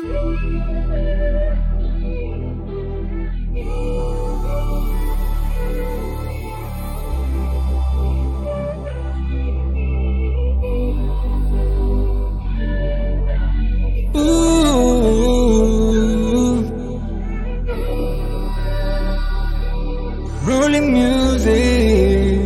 Rolling music.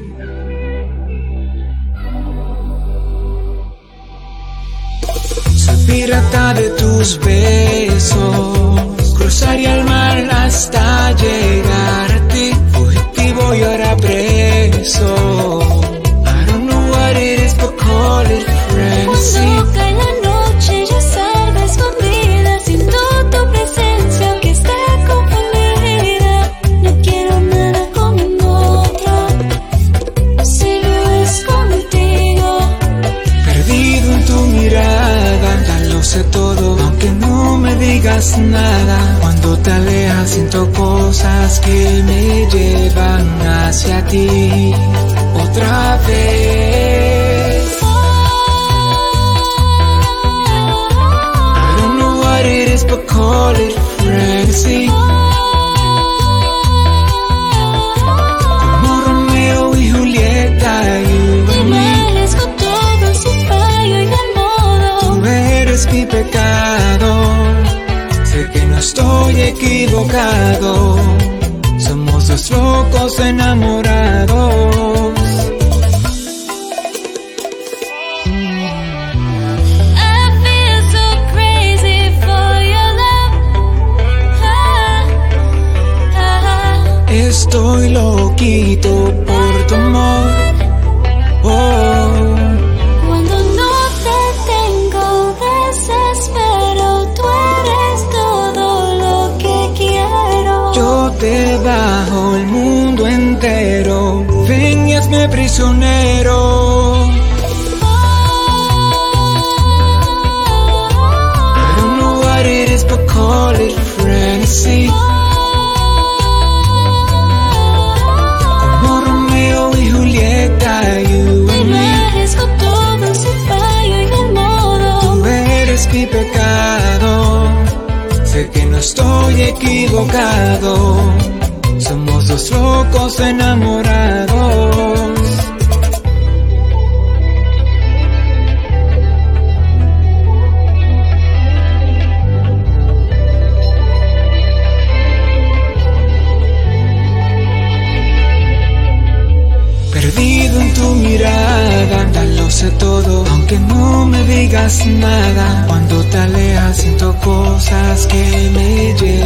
Soy pirata de tus besos, cruzaría el mar hasta llegar a ti, fugitivo y ahora preso. I don't know what it is, but call it frenzy. Cuando cae la noche yo salgo escondida, siento tu presencia que está confundida. No quiero nada con otro, si vives contigo. Perdido en tu mirada, ya lo sé todo, aunque no me digas nada. Cuando te alejas siento cosas que me llevan hacia ti otra vez. I don't know what it is, but call it frenzy. Como Romeo y Julieta, you Te and me. merezco todo sin fallo y de modo. Tú eres mi pecado, sé que no estoy equivocado. Somos dos locos enamorados. I feel so crazy for your love. Estoy loquito por tu amor. Oh, Cuando no te tengo desespero, tú eres todo lo que quiero. yo te bajo el mundo entero. Ven y hazme prisionero. I don't know what it is, but call it frenzy. Como Romeo y Julieta, you Te and me. merezco todo sin fallo y de modo. Tú eres mi pecado, sé que no estoy equivocado. Somos dos locos enamorados. Perdido en tu mirada, ya lo sé todo, aunque no me digas nada. Cuando te alejas siento cosas que me llevan